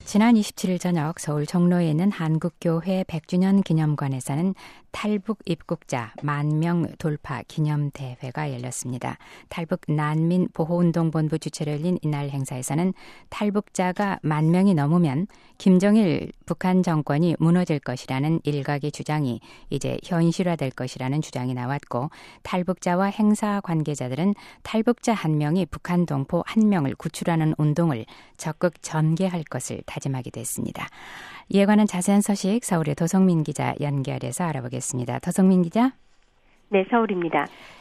지난 27일 저녁 서울 종로에 있는 한국교회 100주년 기념관에서는 탈북 입국자 10,000명 돌파 기념대회가 열렸습니다. 탈북 난민보호운동본부 주최로 열린 이날 행사에서는 탈북자가 10,000명이 넘으면 김정일 북한 정권이 무너질 것이라는 일각의 주장이 이제 현실화될 것이라는 주장이 나왔고, 탈북자와 행사 관계자들은 탈북자 1명이 북한 동포 1명을 구출하는 운동을 적극 전개할 것을 다짐하게 됐습니다. 이에 관한 자세한 소식 서울의 도성민 기자 연결해서 알아보겠습니다. 도성민 기자. 네, 서울입니다.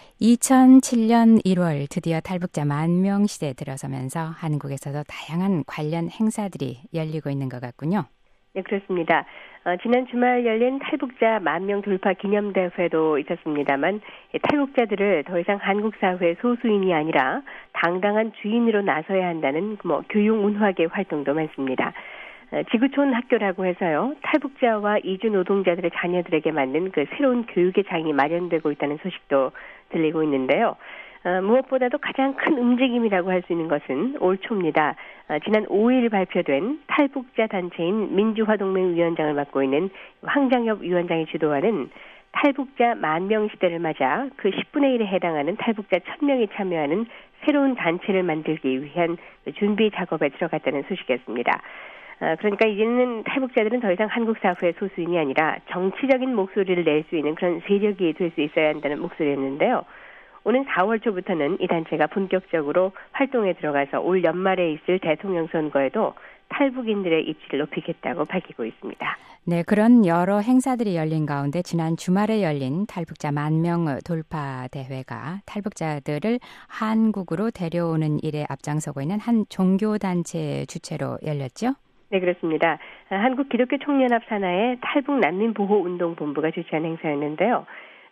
2007년 1월 드디어 탈북자 10,000명 시대에 들어서면서 한국에서도 다양한 관련 행사들이 열리고 있는 것 같군요. 네, 그렇습니다. 지난 주말 열린 탈북자 10,000명 돌파 기념대회도 있었습니다만, 탈북자들을 더 이상 한국 사회의 소수인이 아니라 당당한 주인으로 나서야 한다는 교육문화계 활동도 많습니다. 지구촌 학교라고 해서요, 탈북자와 이주 노동자들의 자녀들에게 맞는 그 새로운 교육의 장이 마련되고 있다는 소식도 들리고 있는데요. 무엇보다도 가장 큰 움직임이라고 할 수 있는 것은 올 초입니다. 지난 5일 발표된 탈북자 단체인 민주화동맹 위원장을 맡고 있는 황장엽 위원장이 주도하는 탈북자 10,000명 시대를 맞아 그 10분의 1에 해당하는 탈북자 1,000명이 참여하는 새로운 단체를 만들기 위한 준비 작업에 들어갔다는 소식이었습니다. 그러니까 이제는 탈북자들은 더 이상 한국 사회의 소수인이 아니라 정치적인 목소리를 낼 수 있는 그런 세력이 될 수 있어야 한다는 목소리였는데요. 오는 4월 초부터는 이 단체가 본격적으로 활동에 들어가서 올 연말에 있을 대통령 선거에도 탈북인들의 입지를 높이겠다고 밝히고 있습니다. 네, 그런 여러 행사들이 열린 가운데 지난 주말에 열린 탈북자 10,000명 돌파 대회가 탈북자들을 한국으로 데려오는 일에 앞장서고 있는 한 종교단체 주최로 열렸죠? 네, 그렇습니다. 한국 기독교 총연합 산하의 탈북 난민보호운동본부가 주최한 행사였는데요.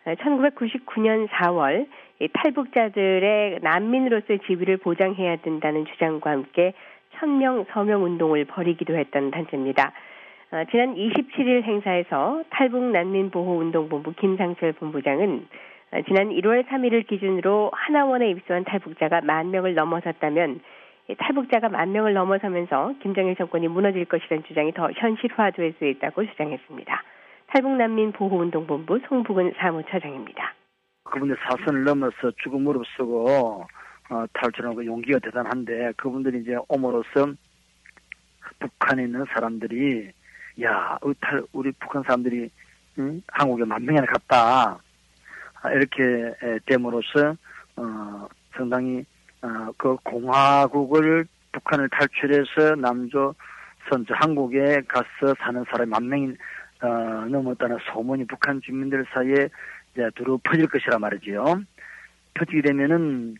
1999년 4월 이 탈북자들의 난민으로서의 지위를 보장해야 된다는 주장과 함께 1,000명 서명 운동을 벌이기도 했던 단체입니다. 지난 27일 행사에서 탈북 난민보호운동본부 김상철 본부장은 지난 1월 3일을 기준으로 하나원에 입소한 탈북자가 10,000명을 넘어섰다면 탈북자가 10,000명을 넘어서면서 김정일 정권이 무너질 것이라는 주장이 더 현실화될 수 있다고 주장했습니다. 탈북난민보호운동본부 송북은 사무처장입니다. 그분들 사선을 넘어서 죽음 무릅쓰고 탈출하는 그 용기가 대단한데, 그분들이 이제 옴으로써 북한에 있는 사람들이 우리 북한 사람들이 한국에 10,000명이나 갔다, 이렇게 됨으로써 상당히 그 공화국을 북한을 탈출해서 남조 선조 한국에 가서 사는 사람이 10,000명이 넘었다는 소문이 북한 주민들 사이에 이제 두루 퍼질 것이라 말이지요. 퍼지게 되면은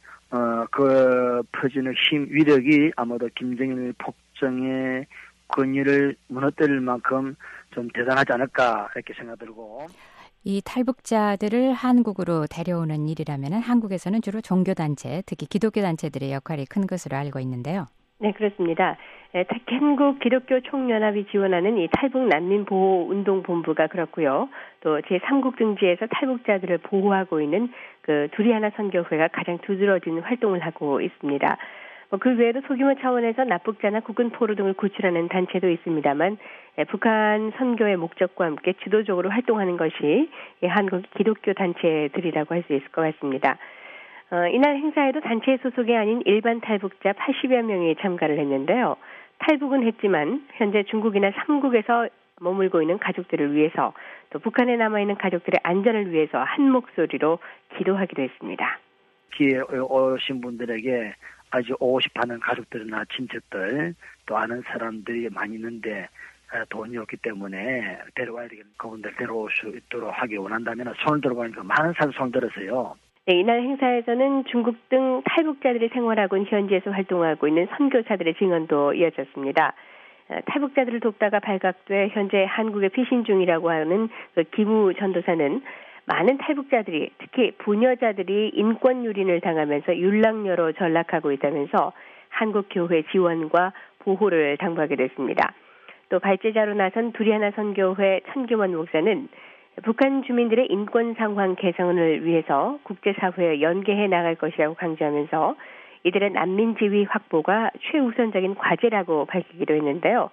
그 퍼지는 힘, 위력이 아마도 김정일 폭정의 권위를 무너뜨릴 만큼 좀 대단하지 않을까 이렇게 생각들고. 이 탈북자들을 한국으로 데려오는 일이라면 한국에서는 주로 종교단체, 특히 기독교단체들의 역할이 큰 것으로 알고 있는데요. 네, 그렇습니다. 한국 기독교 총연합이 지원하는 이 탈북 난민보호운동본부가 그렇고요. 또 제3국 등지에서 탈북자들을 보호하고 있는 그 두리하나 선교회가 가장 두드러진 활동을 하고 있습니다. 그 외에도 소규모 차원에서 납북자나 국군 포로 등을 구출하는 단체도 있습니다만, 북한 선교의 목적과 함께 주도적으로 활동하는 것이 한국 기독교 단체들이라고 할 수 있을 것 같습니다. 이날 행사에도 단체 소속이 아닌 일반 탈북자 80여 명이 참가를 했는데요. 탈북은 했지만 현재 중국이나 삼국에서 머물고 있는 가족들을 위해서, 또 북한에 남아있는 가족들의 안전을 위해서 한 목소리로 기도하기도 했습니다. 기에 오신 분들에게 아주 오고 싶어하는 가족들이나 친척들, 또 아는 사람들이 많이 있는데 돈이 없기 때문에 데려와야 되겠네. 그분들 데려올 수 있도록 하기 원한다면 손을 들어보니까 많은 사람이 손을 들었어요. 네, 이날 행사에서는 중국 등 탈북자들이 생활하고 있는 현지에서 활동하고 있는 선교사들의 증언도 이어졌습니다. 탈북자들을 돕다가 발각돼 현재 한국에 피신 중이라고 하는 그 기무 전도사는 많은 탈북자들이, 특히 부녀자들이 인권 유린을 당하면서 율락녀로 전락하고 있다면서 한국 교회 지원과 보호를 당부하게 됐습니다. 또 발제자로 나선 두리하나 선교회 천규원 목사는 북한 주민들의 인권 상황 개선을 위해서 국제사회에 연계해 나갈 것이라고 강조하면서 이들의 난민 지위 확보가 최우선적인 과제라고 밝히기도 했는데요.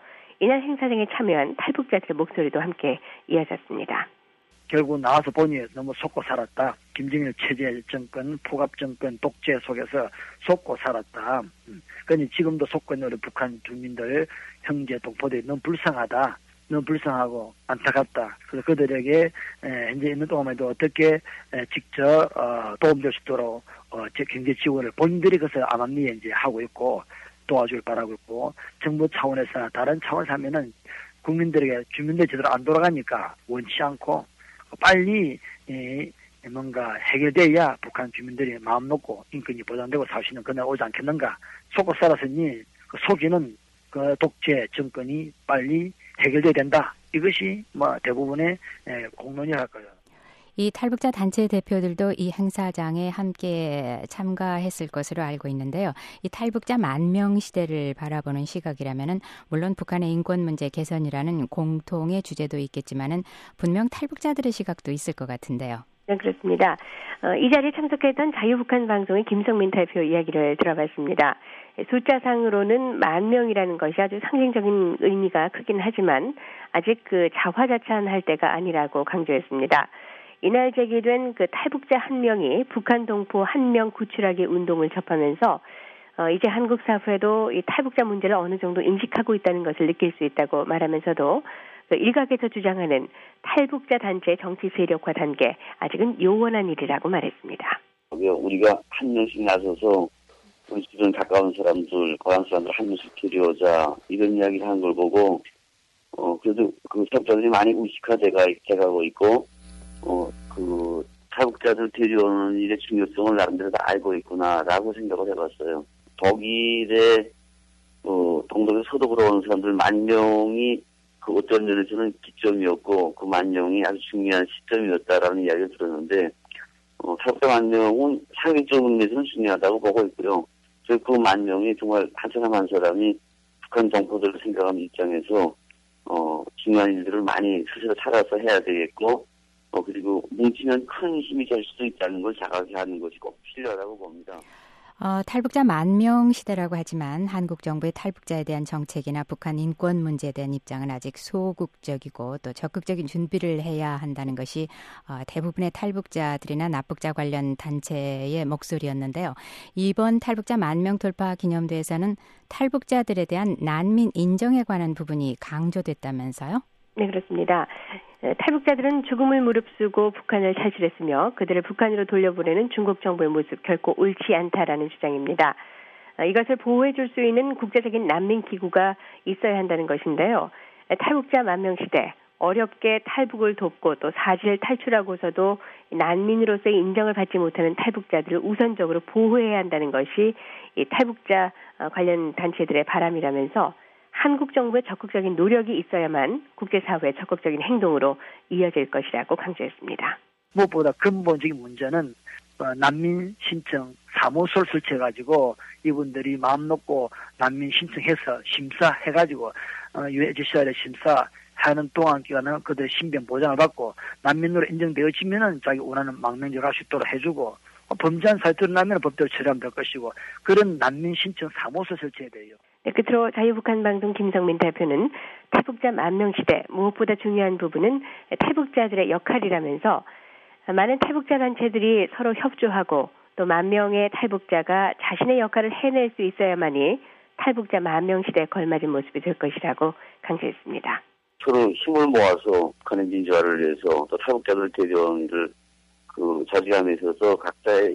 이날 행사 등에 참여한 탈북자들의 목소리도 함께 이어졌습니다. 결국 나와서 보니 너무 속고 살았다. 김정일 체제 정권, 포갑 정권, 독재 속에서 속고 살았다. 그러니 지금도 속고 있는 우리 북한 주민들, 형제, 동포들이 너무 불쌍하다. 너무 불쌍하고 안타깝다. 그래서 그들에게 현재 있는 동안에도 어떻게 직접 도움될 수 있도록 경제 지원을 본인들이 그래서 암암리에 이제 하고 있고 도와줄 바라고 있고 정부 차원에서 다른 차원에서 하면은 국민들에게 주민들 제대로 안 돌아가니까 원치 않고 빨리 뭔가 해결돼야 북한 주민들이 마음 놓고 인권이 보장되고 살 수 있는 그날 오지 않겠는가. 속고 살았으니 그 속이는 그 독재 정권이 빨리 해결돼야 된다. 이것이 뭐 대부분의 공론이랄 거예요. 이 탈북자 단체 대표들도 이 행사장에 함께 참가했을 것으로 알고 있는데요. 이 탈북자 만명 시대를 바라보는 시각이라면은 물론 북한의 인권 문제 개선이라는 공통의 주제도 있겠지만은 분명 탈북자들의 시각도 있을 것 같은데요. 네, 그렇습니다. 이 자리에 참석했던 자유북한 방송의 김성민 대표 이야기를 들어봤습니다. 숫자상으로는 10,000명이라는 것이 아주 상징적인 의미가 크긴 하지만 아직 그 자화자찬할 때가 아니라고 강조했습니다. 이날 제기된 그 탈북자 1명이 북한 동포 1명 구출하기 운동을 접하면서 이제 한국 사회도 이 탈북자 문제를 어느 정도 인식하고 있다는 것을 느낄 수 있다고 말하면서도 그 일각에서 주장하는 탈북자 단체 정치 세력화 단계 아직은 요원한 일이라고 말했습니다. 우리가 한 명씩 나서서 우리 주변 가까운 사람들, 고향 사람들 한 명씩 데려오자 이런 이야기를 하는 걸 보고 그래도 그 사업자들이 많이 의식화돼가고 있고 그 탈북자들 데려오는 일의 중요성을 나름대로 다 알고 있구나라고 생각을 해봤어요. 독일의 동독에서 서독으로 오는 사람들 10,000명이 그 어떤 면에서는 기점이었고 그 10,000명이 아주 중요한 시점이었다라는 이야기를 들었는데 탈북자 10,000명은 사회적인 면에서는 중요하다고 보고 있고요. 그래서 그 10,000명이 정말 한 사람 한 사람이 북한 동포들을 생각하는 입장에서 중요한 일들을 많이 스스로 찾아서 해야 되겠고 그리고 뭉치면 큰 힘이 될 수도 있다는 걸 자각해 하는 것이 꼭 필요하다고 봅니다. 탈북자 10,000명 시대라고 하지만 한국 정부의 탈북자에 대한 정책이나 북한 인권 문제에 대한 입장은 아직 소극적이고 또 적극적인 준비를 해야 한다는 것이 대부분의 탈북자들이나 납북자 관련 단체의 목소리였는데요. 이번 탈북자 10,000명 돌파 기념대회에서는 탈북자들에 대한 난민 인정에 관한 부분이 강조됐다면서요? 네, 그렇습니다. 탈북자들은 죽음을 무릅쓰고 북한을 탈출했으며 그들을 북한으로 돌려보내는 중국 정부의 모습 결코 옳지 않다라는 주장입니다. 이것을 보호해 줄 수 있는 국제적인 난민기구가 있어야 한다는 것인데요. 탈북자 10,000명 시대, 어렵게 탈북을 돕고 또 사지를 탈출하고서도 난민으로서의 인정을 받지 못하는 탈북자들을 우선적으로 보호해야 한다는 것이 이 탈북자 관련 단체들의 바람이라면서 한국 정부의 적극적인 노력이 있어야만 국제사회의 적극적인 행동으로 이어질 것이라고 강조했습니다. 무엇보다 근본적인 문제는 난민 신청 사무소를 설치해가지고 이분들이 마음 놓고 난민 신청해서 심사해가지고 UNHCR의 심사하는 동안 기간은 그들의 신변 보장을 받고 난민으로 인정되어지면은 자기 원하는 망명지로 갈 수 있도록 해주고 범죄한 사유가 드러나면 법대로 처리하면 될 것이고 그런 난민 신청 사무소 설치해야 돼요. 네, 끝으로 자유북한 방송 김성민 대표는 탈북자 10,000명 시대 무엇보다 중요한 부분은 탈북자들의 역할이라면서 많은 탈북자 단체들이 서로 협조하고 또 10,000명의 탈북자가 자신의 역할을 해낼 수 있어야만이 탈북자 10,000명 시대에 걸맞은 모습이 될 것이라고 강조했습니다. 서로 힘을 모아서 북한의 민주화를 위해서 또 탈북자들 데려오는 일을 저지함에 있어서 각자의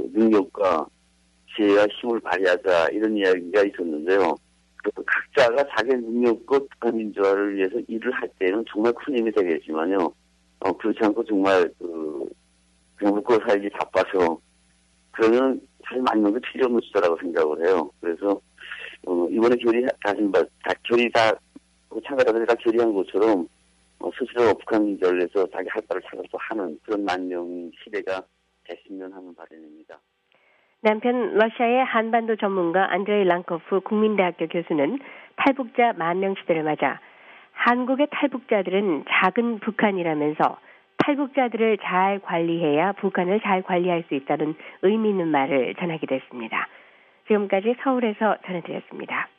능력과 지혜와 힘을 발휘하자 이런 이야기가 있었는데요. 각자가 자기의 능력과 북한 민주화를 위해서 일을 할 때는 정말 큰 힘이 되겠지만요. 그렇지 않고 정말 그냥 먹고 살기 바빠서 그러면 사실 10,000명도 필요 없는 숫자라고 생각을 해요. 그래서 이번에 결의 다 참가자들이 다 결의한 것처럼 스스로 북한 민주화를 위해서 자기 할 바를 찾아서 하는 그런 10,000명 시대가 됐으면 하는 바람입니다. 남편 러시아의 한반도 전문가 안드레이 랑코프 국민대학교 교수는 탈북자 10,000명 시대를 맞아 한국의 탈북자들은 작은 북한이라면서 탈북자들을 잘 관리해야 북한을 잘 관리할 수 있다는 의미 있는 말을 전하기도 했습니다. 지금까지 서울에서 전해드렸습니다.